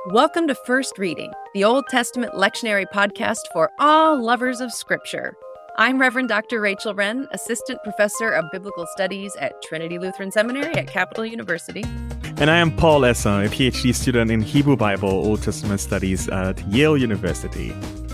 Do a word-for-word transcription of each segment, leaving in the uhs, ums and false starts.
Welcome to First Reading, the Old Testament lectionary podcast for all lovers of Scripture. I'm Reverend Doctor Rachel Wren, Assistant Professor of Biblical Studies at Trinity Lutheran Seminary at Capital University. And I am Paul Esser, a PhD student in Hebrew Bible Old Testament Studies at Yale University.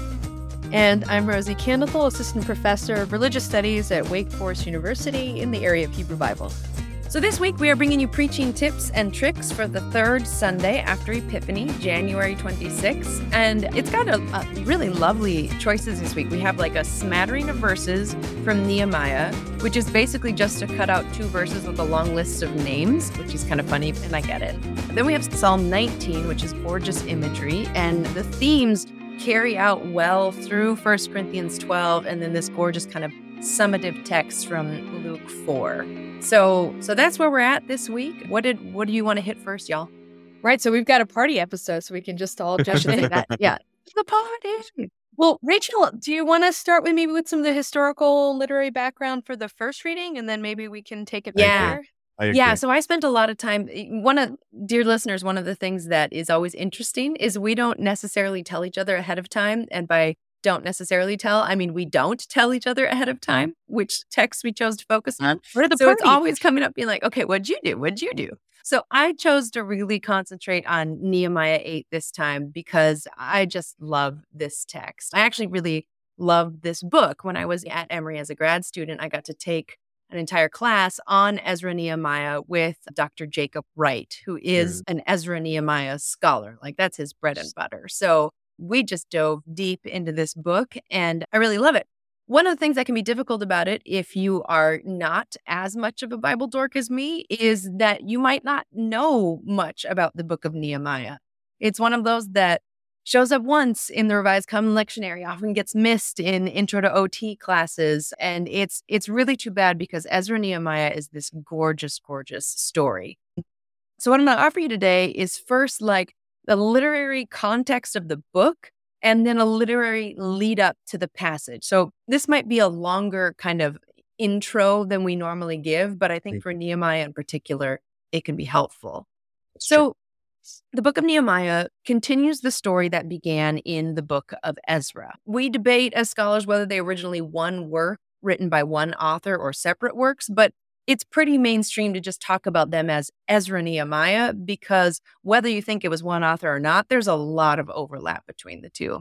And I'm Rosie Candethel, Assistant Professor of Religious Studies at Wake Forest University in the area of Hebrew Bible. So this week we are bringing you preaching tips and tricks for the third Sunday after Epiphany, January twenty-sixth. And it's got a, a really lovely choices this week. We have like a smattering of verses from Nehemiah, which is basically just to cut out two verses with a long list of names, which is kind of funny, and I get it. Then we have Psalm nineteen, which is gorgeous imagery, and the themes carry out well through First Corinthians twelve, and then this gorgeous kind of summative text from Luke four. So so that's where we're at this week. What did what do you want to hit first, y'all? Right, so we've got a party episode, so we can just all jump into that. Yeah, the party. Well, Rachel, do you want to start with maybe with some of the historical literary background for the first reading, and then maybe we can take it yeah. back there? Yeah, so I spent a lot of time. One of, dear listeners, one of the things that is always interesting is we don't necessarily tell each other ahead of time. And by don't necessarily tell, I mean, we don't tell each other ahead of time, which text we chose to focus on. What are the so party? It's always coming up being like, okay, what'd you do? What'd you do? So I chose to really concentrate on Nehemiah eight this time because I just love this text. I actually really loved this book. When I was at Emory as a grad student, I got to take an entire class on Ezra Nehemiah with Doctor Jacob Wright, who is an Ezra Nehemiah scholar. Like that's his bread and butter. So we just dove deep into this book and I really love it. One of the things that can be difficult about it, if you are not as much of a Bible dork as me, is that you might not know much about the book of Nehemiah. It's one of those that shows up once in the Revised Common Lectionary, often gets missed in Intro to O T classes. And it's it's really too bad because Ezra Nehemiah is this gorgeous, gorgeous story. So what I'm going to offer you today is first like the literary context of the book and then a literary lead up to the passage. So this might be a longer kind of intro than we normally give, but I think for Nehemiah in particular, it can be helpful. That's so true. The book of Nehemiah continues the story that began in the book of Ezra. We debate as scholars whether they originally one work written by one author or separate works, but it's pretty mainstream to just talk about them as Ezra Nehemiah because whether you think it was one author or not, there's a lot of overlap between the two.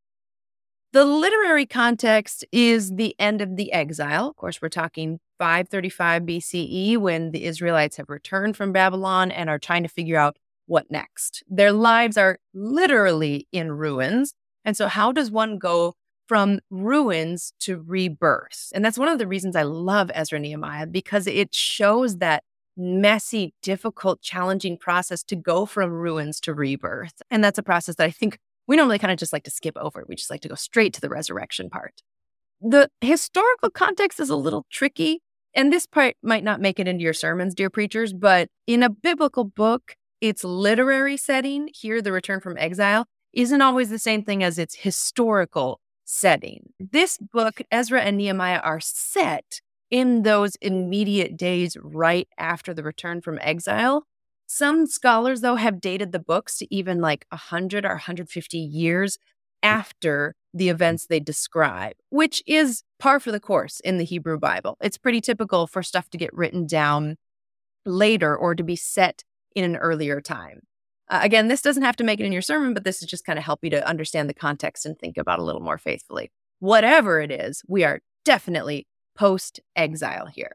The literary context is the end of the exile. Of course, we're talking five thirty-five B C E when the Israelites have returned from Babylon and are trying to figure out what next. Their lives are literally in ruins. And so how does one go from ruins to rebirth? And that's one of the reasons I love Ezra Nehemiah, because it shows that messy, difficult, challenging process to go from ruins to rebirth. And that's a process that I think we normally kind of just like to skip over. We just like to go straight to the resurrection part. The historical context is a little tricky, and this part might not make it into your sermons, dear preachers, but in a biblical book, its literary setting, here the return from exile, isn't always the same thing as its historical setting. This book, Ezra and Nehemiah, are set in those immediate days right after the return from exile. Some scholars, though, have dated the books to even like one hundred or one hundred fifty years after the events they describe, which is par for the course in the Hebrew Bible. It's pretty typical for stuff to get written down later or to be set in an earlier time. Uh, again, this doesn't have to make it in your sermon, but this is just kind of help you to understand the context and think about it a little more faithfully. Whatever it is, we are definitely post-exile here.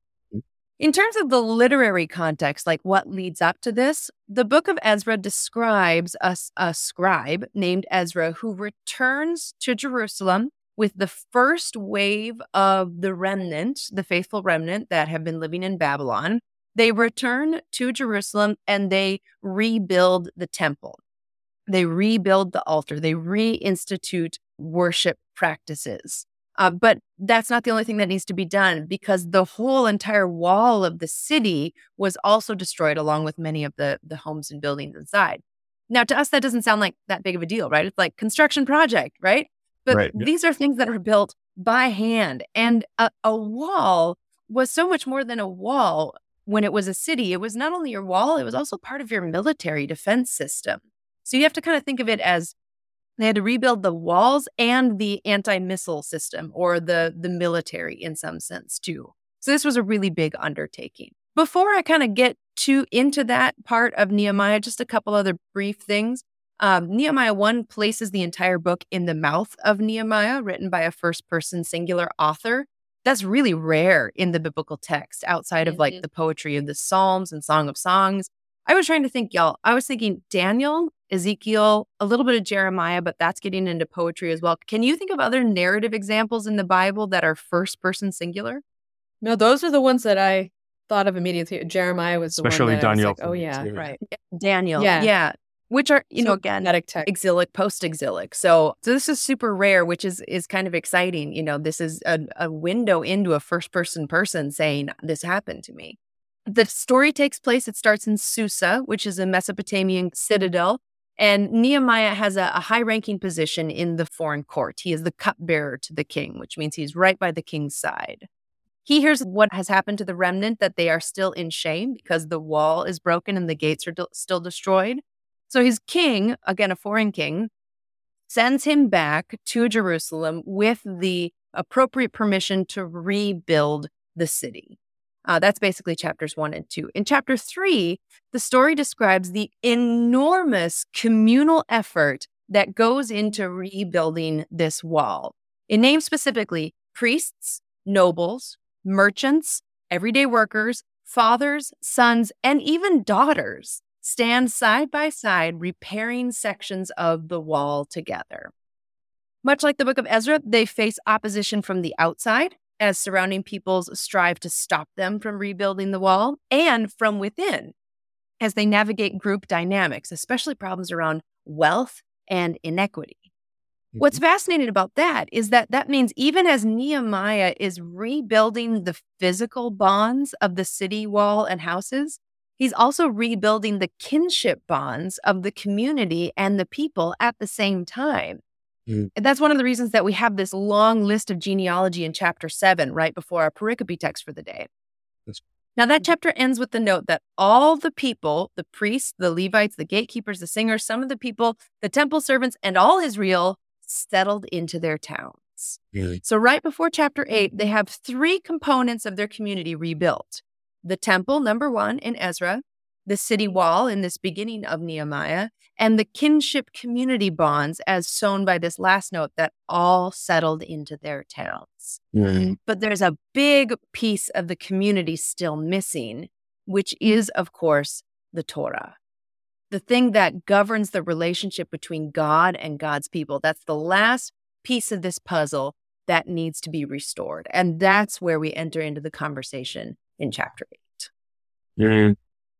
In terms of the literary context, like what leads up to this, the book of Ezra describes a, a scribe named Ezra who returns to Jerusalem with the first wave of the remnant, the faithful remnant that have been living in Babylon. They return to Jerusalem and they rebuild the temple. They rebuild the altar. They reinstitute worship practices. Uh, but that's not the only thing that needs to be done because the whole entire wall of the city was also destroyed along with many of the, the homes and buildings inside. Now, to us, that doesn't sound like that big of a deal, right? It's like construction project, right? But right. These are things that are built by hand. And a, a wall was so much more than a wall. When it was a city, it was not only your wall, it was also part of your military defense system. So you have to kind of think of it as they had to rebuild the walls and the anti-missile system, or the, the military in some sense too. So this was a really big undertaking. Before I kind of get too into that part of Nehemiah, just a couple other brief things. Um, Nehemiah one places the entire book in the mouth of Nehemiah, written by a first-person singular author. That's really rare in the biblical text outside of like the poetry of the Psalms and Song of Songs. I was trying to think, y'all, I was thinking Daniel, Ezekiel, a little bit of Jeremiah, but that's getting into poetry as well. Can you think of other narrative examples in the Bible that are first-person singular? No, those are the ones that I thought of immediately. Jeremiah was the Especially one that Daniel. I was like, oh, yeah, too. right. Daniel, Yeah. yeah. Which are, you So know, again, poetic text. exilic, post-exilic. So, so this is super rare, which is is kind of exciting. You know, this is a, a window into a first-person person saying, this happened to me. The story takes place, it starts in Susa, which is a Mesopotamian citadel. And Nehemiah has a, a high-ranking position in the foreign court. He is the cupbearer to the king, which means he's right by the king's side. He hears what has happened to the remnant, that they are still in shame because the wall is broken and the gates are d- still destroyed. So his king, again, a foreign king, sends him back to Jerusalem with the appropriate permission to rebuild the city. Uh, that's basically chapters one and two. In chapter three, the story describes the enormous communal effort that goes into rebuilding this wall. It names specifically priests, nobles, merchants, everyday workers, fathers, sons, and even daughters stand side by side repairing sections of the wall together. Much like the book of Ezra, they face opposition from the outside as surrounding peoples strive to stop them from rebuilding the wall, and from within as they navigate group dynamics, especially problems around wealth and inequity. Mm-hmm. What's fascinating about that is that that means even as Nehemiah is rebuilding the physical bonds of the city wall and houses, he's also rebuilding the kinship bonds of the community and the people at the same time. Mm. And that's one of the reasons that we have this long list of genealogy in chapter seven, right before our pericope text for the day. That's- now, that chapter ends with the note that all the people, the priests, the Levites, the gatekeepers, the singers, some of the people, the temple servants, and all Israel settled into their towns. Really? So right before chapter eight, they have three components of their community rebuilt. The temple, number one, in Ezra, the city wall in this beginning of Nehemiah, and the kinship community bonds as shown by this last note that all settled into their towns. Mm-hmm. But there's a big piece of the community still missing, which is, of course, the Torah. The thing that governs the relationship between God and God's people. That's the last piece of this puzzle that needs to be restored. And that's where we enter into the conversation in chapter eight. Mm-hmm.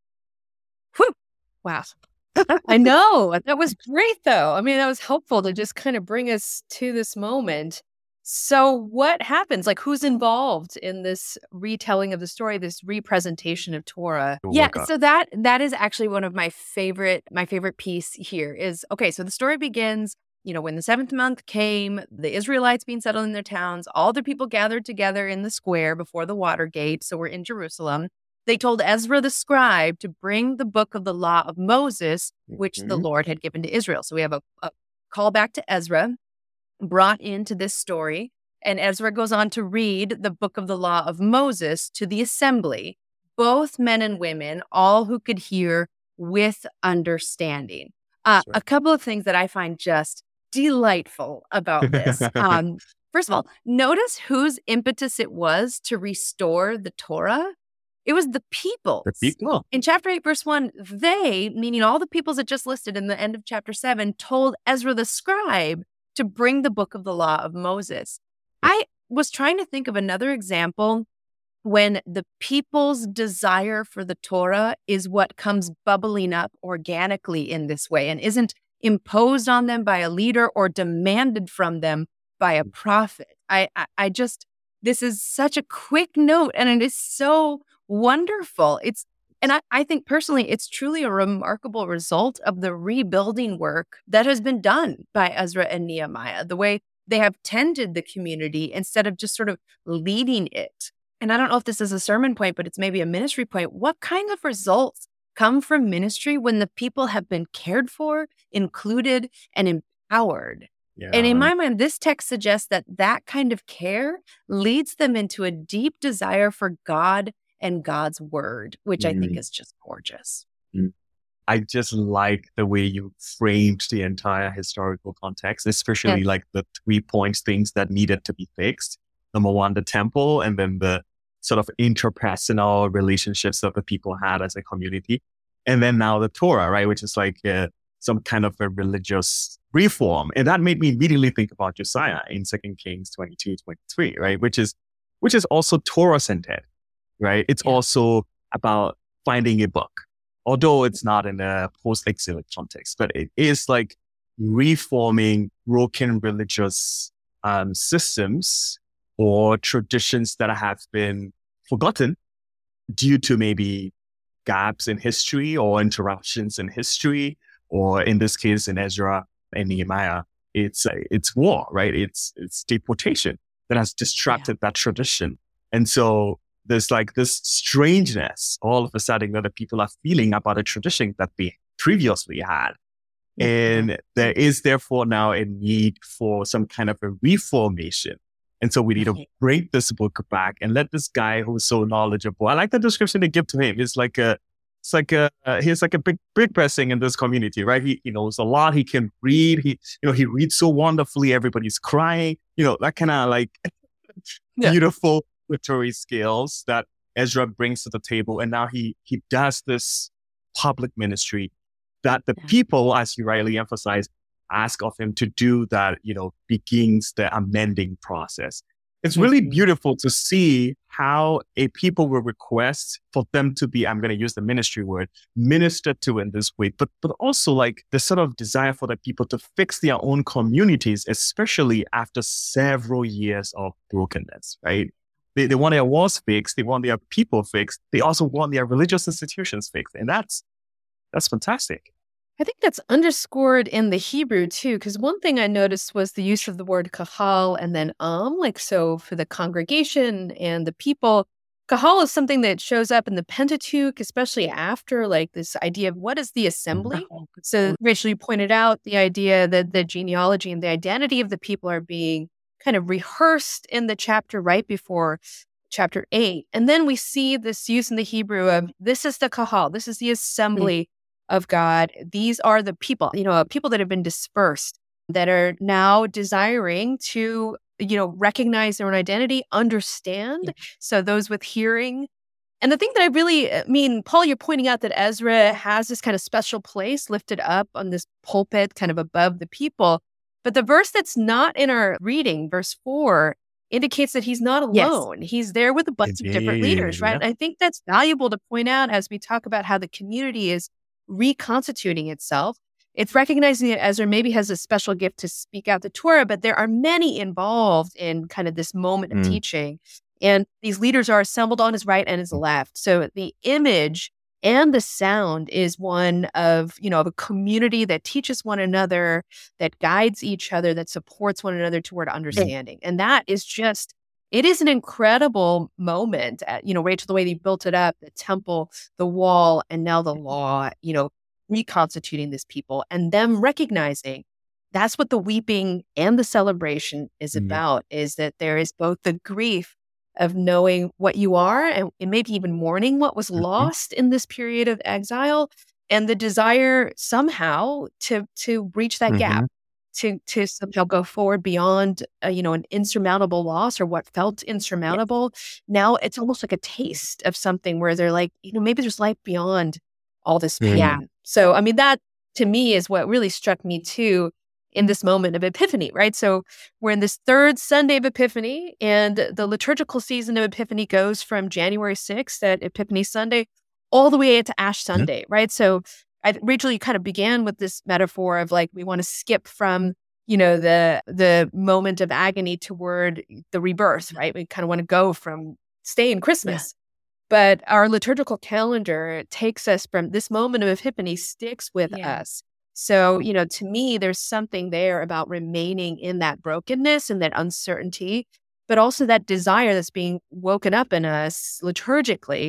Whew. Wow. I know. That was great, though. I mean, that was helpful to just kind of bring us to this moment. So what happens? Like, who's involved in this retelling of the story, this representation of Torah? Yeah, so that that is actually one of my favorite, my favorite piece here is, okay, so the story begins, you know, when the seventh month came, the Israelites being settled in their towns, all the people gathered together in the square before the water gate, so we're in Jerusalem. They told Ezra the scribe to bring the book of the law of Moses, which mm-hmm. the Lord had given to Israel. So we have a, a call back to Ezra, brought into this story. And Ezra goes on to read the book of the law of Moses to the assembly, both men and women, all who could hear with understanding. Uh, right. A couple of things that I find just delightful about this. um, first of all, notice whose impetus it was to restore the Torah. It was the people. The people. In chapter eight, verse one, they, meaning all the peoples that just listed in the end of chapter seven, told Ezra the scribe to bring the book of the law of Moses. I was trying to think of another example when the people's desire for the Torah is what comes bubbling up organically in this way and isn't imposed on them by a leader or demanded from them by a prophet. I, I, I just, this is such a quick note and it is so wonderful. It's, and I, I think personally, it's truly a remarkable result of the rebuilding work that has been done by Ezra and Nehemiah, the way they have tended the community instead of just sort of leading it. And I don't know if this is a sermon point, but it's maybe a ministry point. What kind of results come from ministry when the people have been cared for, included, and empowered. Yeah. And in my mind, this text suggests that that kind of care leads them into a deep desire for God and God's word, which I think Mm. is just gorgeous. I just like the way you framed the entire historical context, especially Yeah. like the three points, things that needed to be fixed. Number one, the temple, and then the sort of interpersonal relationships that the people had as a community. And then now the Torah, right? Which is like uh, some kind of a religious reform. And that made me immediately think about Josiah in Second Kings twenty-two, twenty-three, right? Which is, which is also Torah centered, right? It's Yeah. also about finding a book. Although it's not in a post-exilic context, but it is like reforming broken religious um, systems or traditions that have been forgotten due to maybe gaps in history or interruptions in history, or in this case, in Ezra and Nehemiah, it's uh, it's war, right? It's it's deportation that has distracted that tradition, and so there's like this strangeness all of a sudden that the people are feeling about a tradition that they previously had. And there is therefore now a need for some kind of a reformation. And so we need to bring this book back and let this guy who's so knowledgeable. I like the description they give to him. It's like a, it's like a, uh, he's like a big, big person in this community, right? He, he knows a lot. He can read. He, you know, he reads so wonderfully. Everybody's crying, you know, that kind of like Yeah. beautiful literary skills that Ezra brings to the table. And now he, he does this public ministry that the Yeah. people, as you rightly emphasize, ask of him to do, that, you know, begins the amending process. It's really Mhm. beautiful to see how a people will request for them to be, I'm going to use the ministry word, ministered to in this way, but, but also like the sort of desire for the people to fix their own communities, especially after several years of brokenness, right? They, they want their walls fixed. They want their people fixed. They also want their religious institutions fixed. And that's, that's fantastic. I think that's underscored in the Hebrew too, because one thing I noticed was the use of the word kahal and then um, like so for the congregation and the people. Kahal is something that shows up in the Pentateuch, especially after like this idea of what is the assembly. So Rachel, you pointed out the idea that the genealogy and the identity of the people are being kind of rehearsed in the chapter right before chapter eight. And then we see this use in the Hebrew of this is the kahal, this is the assembly of God. These are the people, you know, people that have been dispersed, that are now desiring to, you know, recognize their own identity, understand. Yeah. So those with hearing. And the thing that I really I mean, Paul, you're pointing out that Ezra has this kind of special place lifted up on this pulpit, kind of above the people. But the verse that's not in our reading, verse four, indicates that he's not Yes. alone. He's there with a bunch of different leaders, right? Yeah. And I think that's valuable to point out as we talk about how the community is reconstituting itself. It's recognizing that Ezra maybe has a special gift to speak out the Torah, but there are many involved in kind of this moment of Mm. teaching. And these leaders are assembled on his right and his left. So the image and the sound is one of, you know, of a community that teaches one another, that guides each other, that supports one another toward understanding. And that is just, it is an incredible moment. At, you know, Rachel, the way they built it up, the temple, the wall, and now the law, you know, reconstituting this people and them recognizing that's what the weeping and the celebration is Mhm. about, is that there is both the grief of knowing what you are and, and maybe even mourning what was Mhm. lost in this period of exile, and the desire somehow to to breach that gap, to to somehow go forward beyond uh, you know, an insurmountable loss or what felt insurmountable. Now it's almost like a taste of something where they're like, you know, maybe there's life beyond all this pain. Yeah. So I mean, that to me is what really struck me too in this moment of Epiphany, right? So we're in this third Sunday of Epiphany, and the liturgical season of Epiphany goes from January sixth at Epiphany Sunday all the way to Ash Sunday, right? So I, Rachel, you kind of began with this metaphor of like, we want to skip from, you know, the the moment of agony toward the rebirth, right? We kind of want to go from stay in Christmas. But our liturgical calendar takes us from this moment of Epiphany, sticks with Yeah. us. So, you know, to me, there's something there about remaining in that brokenness and that uncertainty, but also that desire that's being woken up in us liturgically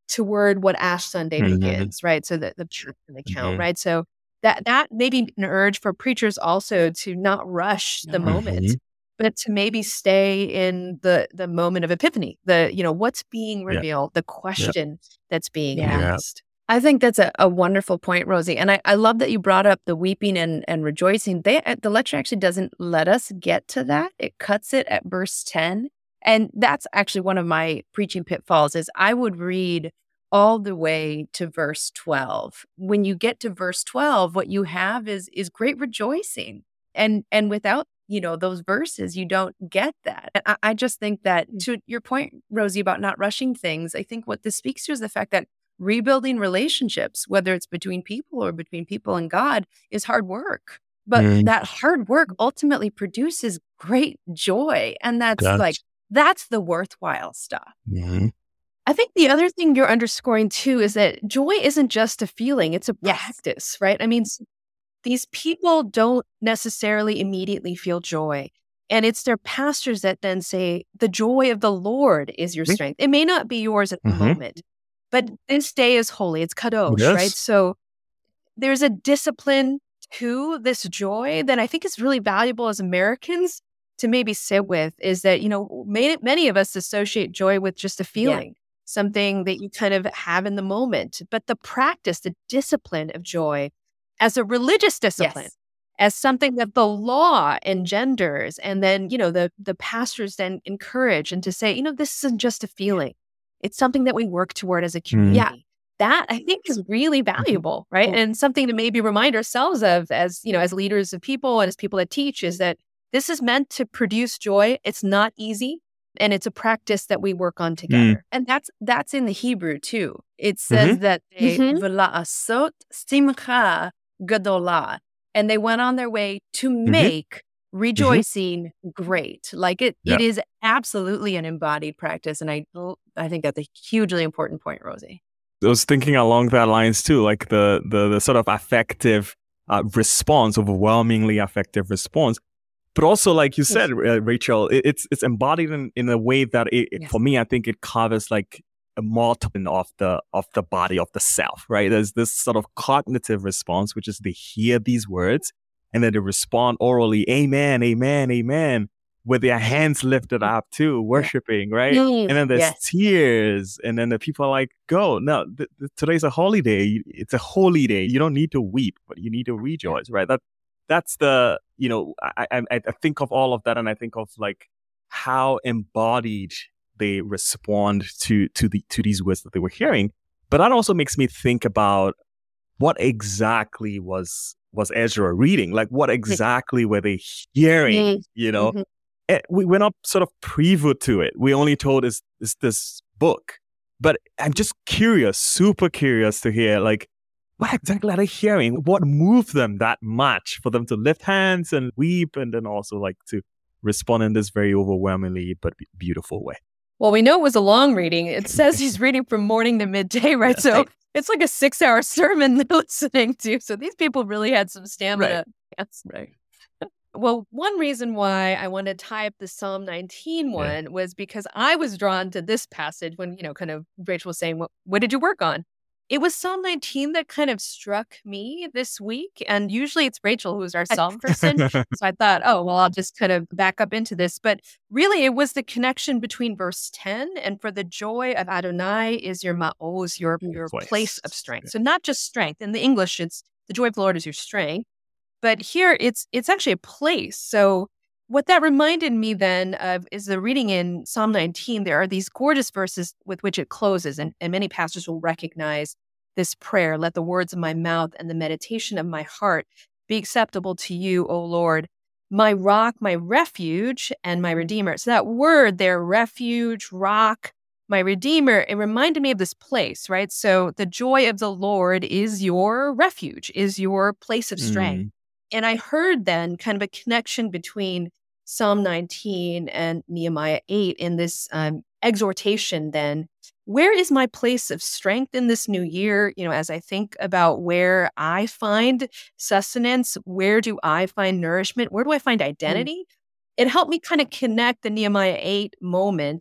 toward what Ash Sunday Mhm. begins, right? So the, the church and the count, Mhm. right? So that that may be an urge for preachers also to not rush the Mhm. moment, but to maybe stay in the the moment of epiphany, the, you know, what's being Yeah. revealed, the question that's being Yeah. asked. I think that's a, a wonderful point, Rosie. And I, I love that you brought up the weeping and, and rejoicing. They, uh, the lecture actually doesn't let us get to that. It cuts it at verse ten. And that's actually one of my preaching pitfalls is I would read all the way to verse twelve. When you get to verse twelve, what you have is is great rejoicing. And and without, you know, those verses, you don't get that. And I, I just think that to your point, Rosie, about not rushing things, I think what this speaks to is the fact that rebuilding relationships, whether it's between people or between people and God, is hard work. But Mm. that hard work ultimately produces great joy. And that's That's- like, that's the worthwhile stuff. Mhm. I think the other thing you're underscoring too is that joy isn't just a feeling, it's a Yes. practice, right? I mean, s- these people don't necessarily immediately feel joy. And it's their pastors that then say, the joy of the Lord is your Mhm. strength. It may not be yours at the Mhm. moment, but this day is holy. It's kadosh, Yes. right? So there's a discipline to this joy that I think is really valuable as Americans to maybe sit with is that, you know, many, many of us associate joy with just a feeling, something that you kind of have in the moment. But the practice, the discipline of joy as a religious discipline, Yes. as something that the law engenders, and then, you know, the, the pastors then encourage and to say, you know, this isn't just a feeling. It's something that we work toward as a community. Yeah. That I think is really valuable, right? Oh. And something to maybe remind ourselves of as, you know, as leaders of people and as people that teach is that this is meant to produce joy. It's not easy. And it's a practice that we work on together. And that's that's in the Hebrew too. It says Mhm. that they Mhm. v'la'asot simcha gadolah, and they went on their way to make rejoicing great. Like it, Yeah. it is absolutely an embodied practice, and I I think that's a hugely important point, Rosie. I was thinking along that lines too, like the the, the sort of affective uh, response, overwhelmingly affective response. But also, like you said, uh, Rachel, it, it's it's embodied in, in a way that it, it- Yes. for me, I think it covers like a multiple of the of the body of the self, right? There's this sort of cognitive response, which is they hear these words and then they respond orally, amen, amen, amen, with their hands lifted up too, worshiping, right? And then there's Yes. tears, and then the people are like, "Go, no, th- th- today's a holiday. It's a holy day. You don't need to weep, but you need to rejoice, right?" That that's the you know I, I I think of all of that, and I think of like how embodied they respond to to the to these words that they were hearing. But that also makes me think about what exactly was was Ezra reading? Like, what exactly were they hearing? You know, Mhm. Eh, we we're not sort of previewed to it. We only told is is this book, but I'm just curious, super curious to hear like what exactly are they hearing? What moved them that much for them to lift hands and weep, and then also like to respond in this very overwhelmingly but be- beautiful way. Well, we know it was a long reading. It says he's reading from morning to midday, right? Yes. So Right. it's like a six hour sermon they're listening to. So these people really had some stamina. Yes. Right. Well, one reason why I wanted to tie up the Psalm nineteen one was because I was drawn to this passage when, you know, kind of Rachel was saying, what, what did you work on? It was Psalm nineteen that kind of struck me this week. And usually it's Rachel who's our Psalm person. So I thought, oh, well, I'll just kind of back up into this. But really, it was the connection between verse ten and for the joy of Adonai is your ma'oz, your, your Place. place of strength. Yeah. So not just strength. In the English, it's the joy of the Lord is your strength. But here it's it's actually a place. So what that reminded me then of is the reading in Psalm nineteen. There are these gorgeous verses with which it closes, and, and many pastors will recognize this prayer. Let the words of my mouth and the meditation of my heart be acceptable to you, O Lord, my rock, my refuge, and my redeemer. So that word there, refuge, rock, my redeemer, it reminded me of this place, right? So the joy of the Lord is your refuge, is your place of strength. Mm. And I heard then kind of a connection between Psalm nineteen and Nehemiah eight in this um, exhortation then. Where is my place of strength in this new year? You know, as I think about where I find sustenance, where do I find nourishment? Where do I find identity? It helped me kind of connect the Nehemiah eight moment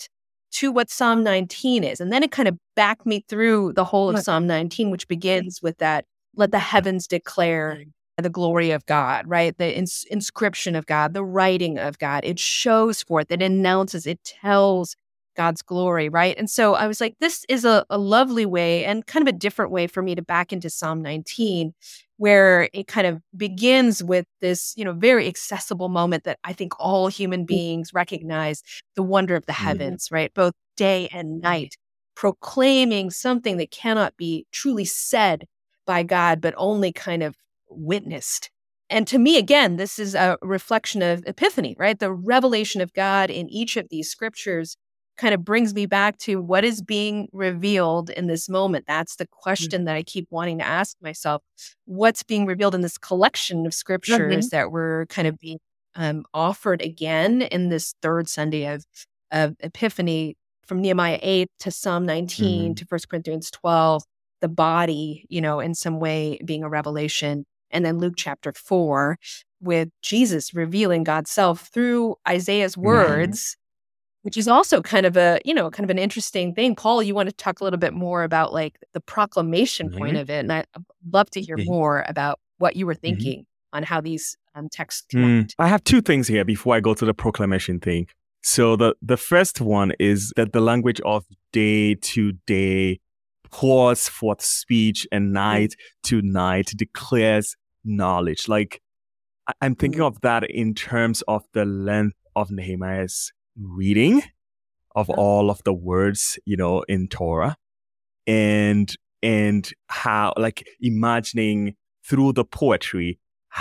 to what Psalm nineteen is. And then it kind of backed me through the whole of Psalm nineteen, which begins with that, let the heavens declare the glory of God, right? The ins- inscription of God, the writing of God. It shows forth, it announces, it tells God's glory, right? And so I was like, this is a, a lovely way and kind of a different way for me to back into Psalm nineteen, where it kind of begins with this, you know, very accessible moment that I think all human beings recognize, the wonder of the heavens, mm-hmm. right? Both day and night, proclaiming something that cannot be truly said by God, but only kind of witnessed. And to me, again, this is a reflection of Epiphany, right? The revelation of God in each of these scriptures kind of brings me back to what is being revealed in this moment. That's the question mm-hmm. that I keep wanting to ask myself. What's being revealed in this collection of scriptures mm-hmm. that were kind of being um, offered again in this third Sunday of, of Epiphany, from Nehemiah eight to Psalm nineteen mm-hmm. to First Corinthians twelve, the body, you know, in some way being a revelation. And then Luke chapter four with Jesus revealing God's self through Isaiah's words, mm-hmm. which is also kind of a, you know, kind of an interesting thing. Paul, you want to talk a little bit more about like the proclamation mm-hmm. point of it. And I'd love to hear mm-hmm. more about what you were thinking mm-hmm. on how these um, texts connect. Mm. I have two things here before I go to the proclamation thing. So the, the first one is that the language of day to day pours forth speech, and night to night declares knowledge. Like, I'm thinking of that in terms of the length of Nehemiah's reading of all of the words, you know, in Torah, and and how, like, imagining through the poetry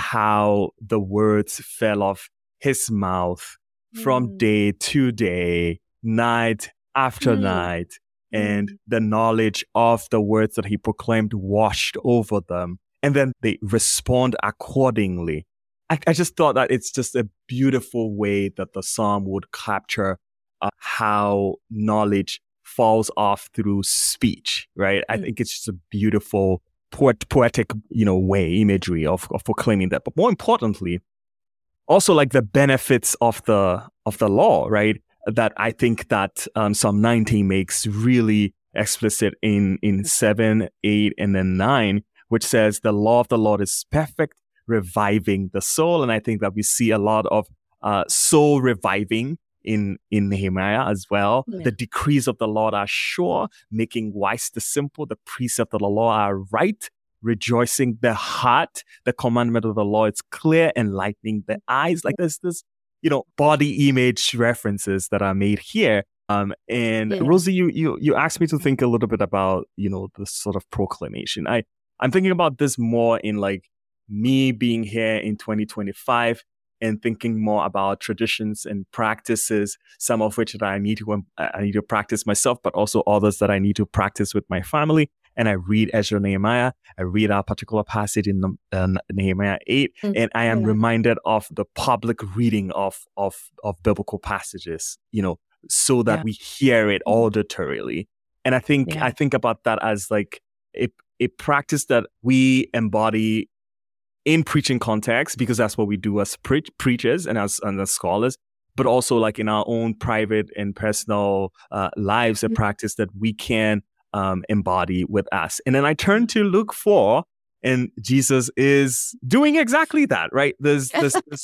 how the words fell off his mouth mm. from day to day, night after mm. night. And the knowledge of the words that he proclaimed washed over them. And then they respond accordingly. I, I just thought that it's just a beautiful way that the psalm would capture uh, how knowledge falls off through speech, right? Mm. I think it's just a beautiful poet, poetic, you know, way, imagery of, of proclaiming that. But more importantly, also like the benefits of the of the law, right? That I think that um, Psalm nineteen makes really explicit in, in seven, eight, and then nine, which says the law of the Lord is perfect, reviving the soul. And I think that we see a lot of uh, soul reviving in, in Nehemiah as well. Yeah. The decrees of the Lord are sure, making wise the simple. The precepts of the law are right, rejoicing the heart. The commandment of the law is clear, enlightening the eyes. Like there's this, you know, body image references that are made here. Um, and yeah. Rosie, you, you, you asked me to think a little bit about, you know, the sort of proclamation. I, I'm thinking about this more in like me being here in twenty twenty-five and thinking more about traditions and practices, some of which that I need to, um, I need to practice myself, but also others that I need to practice with my family. And I read Ezra and Nehemiah. I read our particular passage in uh, Nehemiah eight, mm-hmm. and I am yeah. reminded of the public reading of of of biblical passages, you know, so that yeah. we hear it auditorily. And I think yeah. I think about that as like a a practice that we embody in preaching context, because that's what we do as pre- preachers and as and as scholars. But also like in our own private and personal uh, lives, a mm-hmm. practice that we can Um, embody with us. And then I turn to Luke four, and Jesus is doing exactly that, right? There's this, this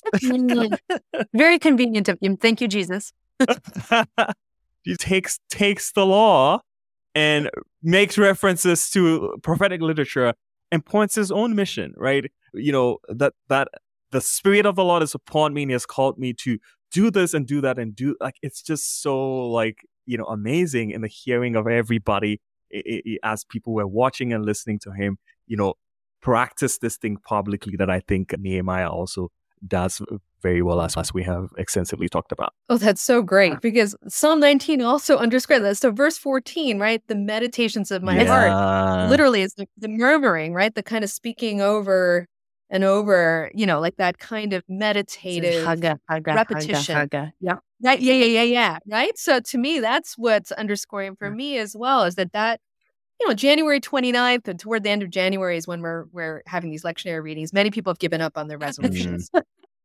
very convenient of you. Thank you, Jesus. He takes takes the law and makes references to prophetic literature and points his own mission, right? You know, that that the Spirit of the Lord is upon me and he has called me to do this and do that and do, like, it's just so, like, you know, amazing in the hearing of everybody. It, it, as people were watching and listening to him, you know, practice this thing publicly that I think Nehemiah also does very well, as, as we have extensively talked about. Oh, that's so great, because Psalm nineteen also underscores that. So verse fourteen, right? The meditations of my yeah. heart literally is the, the murmuring, right? The kind of speaking over and over, you know, like that kind of meditative haga, haga, repetition. Haga, haga. Yeah. Right. Yeah, yeah, yeah, yeah. Right. So to me, that's what's underscoring for me as well, is that that, you know, January twenty-ninth and toward the end of January is when we're we're having these lectionary readings. Many people have given up on their resolutions.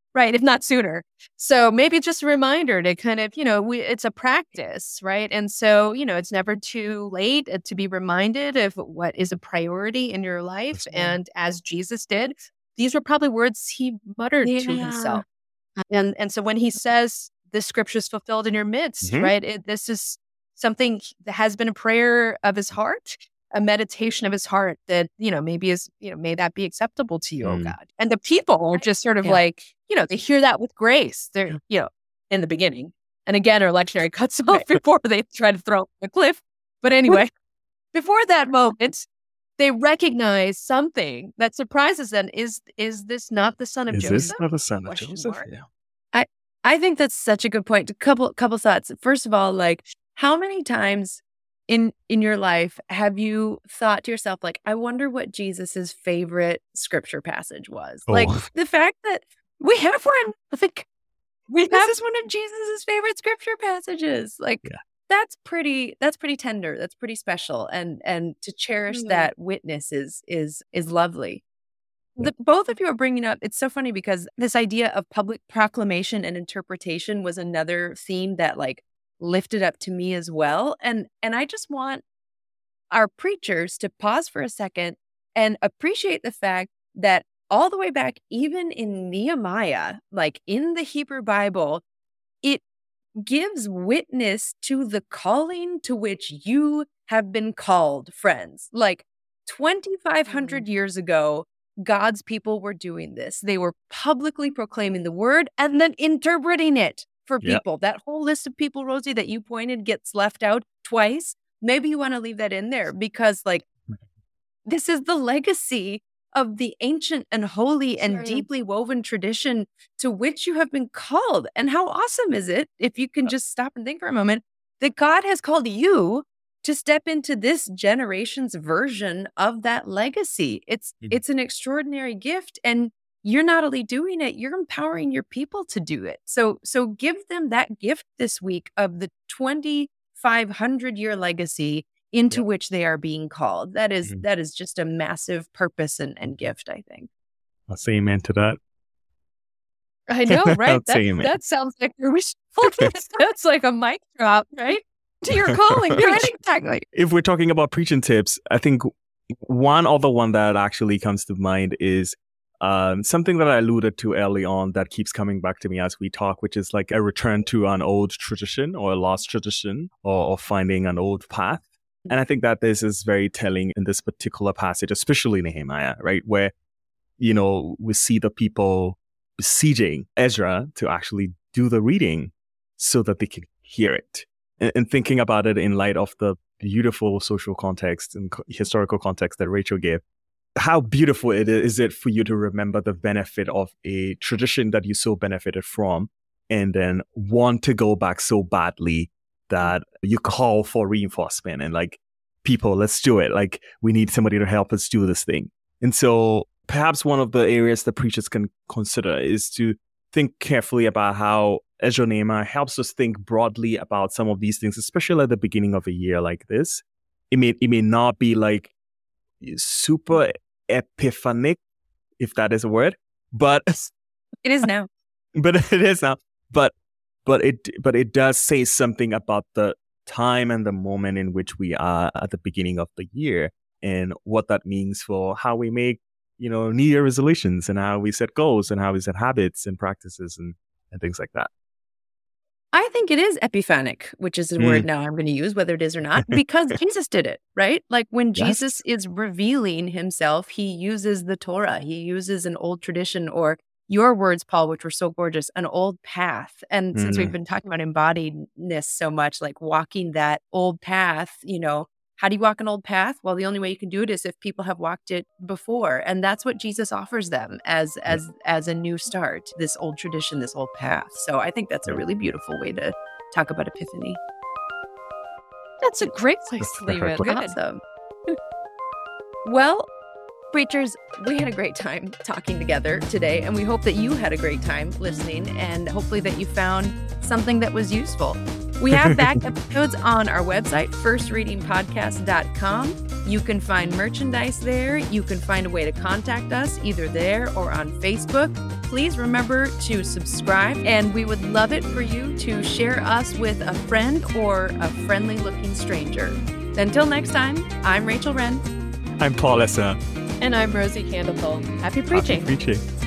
right? If not sooner. So maybe it's just a reminder to kind of, you know, we, it's a practice, right? And so, you know, it's never too late to be reminded of what is a priority in your life. And as Jesus did, these were probably words he muttered yeah. to himself. And and so when he says, this scripture is fulfilled in your midst, mm-hmm. right? It, this is something that has been a prayer of his heart, a meditation of his heart that, you know, maybe is, you know, may that be acceptable to you, mm. oh God. And the people are just sort of yeah. like, you know, they hear that with grace. They're, you know, in the beginning. And again, our lectionary cuts off before they try to throw a cliff. But anyway, before that moment, they recognize something that surprises them. Is is this not the son of is Joseph? Is this not the son of Joseph? Mark? Yeah. I, I think that's such a good point. A couple couple thoughts. First of all, like, how many times in in your life have you thought to yourself, like, I wonder what Jesus's favorite scripture passage was? Oh. Like, the fact that we have one, like, we this have, is one of Jesus's favorite scripture passages. Like, yeah. that's pretty that's pretty tender. That's pretty special. And and to cherish mm-hmm. that witness is is is lovely. The, both of you are bringing up, it's so funny because this idea of public proclamation and interpretation was another theme that, like, lifted up to me as well. And and I just want our preachers to pause for a second and appreciate the fact that all the way back, even in Nehemiah, like in the Hebrew Bible, it gives witness to the calling to which you have been called, friends. Like twenty-five hundred mm. years ago, God's people were doing this. They were publicly proclaiming the word and then interpreting it for people. Yep. That whole list of people, Rosie, that you pointed gets left out twice. Maybe you want to leave that in there because, like, this is the legacy of the ancient and holy and sure. deeply woven tradition to which you have been called. And how awesome is it, if you can just stop and think for a moment, that God has called you to step into this generation's version of that legacy. It's mm-hmm. it's an extraordinary gift, and you're not only doing it, you're empowering your people to do it. So so give them that gift this week of the twenty-five hundred year legacy into yep. which they are being called. That is mm-hmm. that is just a massive purpose and, and gift, I think. I'll say amen to that. I know, right? that, that sounds like a response. That's like a mic drop, right? To your calling. Right? Exactly. If we're talking about preaching tips, I think one other one that actually comes to mind is um, something that I alluded to early on that keeps coming back to me as we talk, which is like a return to an old tradition or a lost tradition, or, or finding an old path. And I think that this is very telling in this particular passage, especially Nehemiah, right? Where, you know, we see the people besieging Ezra to actually do the reading so that they can hear it. And thinking about it in light of the beautiful social context and historical context that Rachel gave, how beautiful it is, is it for you to remember the benefit of a tradition that you so benefited from, and then want to go back so badly that you call for reinforcement and like, people, let's do it. Like, we need somebody to help us do this thing. And so perhaps one of the areas that preachers can consider is to think carefully about how Ezra Nehemiah helps us think broadly about some of these things, especially at the beginning of a year like this. It may it may not be like super epiphanic, if that is a word, but it is now. But it is now. But but it but it does say something about the time and the moment in which we are at the beginning of the year, and what that means for how we make, you know, New Year resolutions, and how we set goals, and how we set habits and practices and, and things like that. I think it is epiphanic, which is a mm. word now I'm going to use, whether it is or not, because Jesus did it, right? Like when yes. Jesus is revealing himself, he uses the Torah. He uses an old tradition, or your words, Paul, which were so gorgeous, an old path. And mm. since we've been talking about embodiedness so much, like walking that old path, you know, how do you walk an old path? Well, the only way you can do it is if people have walked it before. And that's what Jesus offers them as as as a new start, this old tradition, this old path. So I think that's a really beautiful way to talk about Epiphany. That's a great place to leave it. Awesome. Well, preachers, we had a great time talking together today, and we hope that you had a great time listening, and hopefully that you found something that was useful. We have back episodes on our website, first reading podcast dot com. You can find merchandise there. You can find a way to contact us either there or on Facebook. please remember to subscribe, and we would love it for you to share us with a friend or a friendly-looking stranger. Until next time, I'm Rachel Wren. I'm Paul Esser. And I'm Rosie Candlepool. Happy preaching. Happy preaching.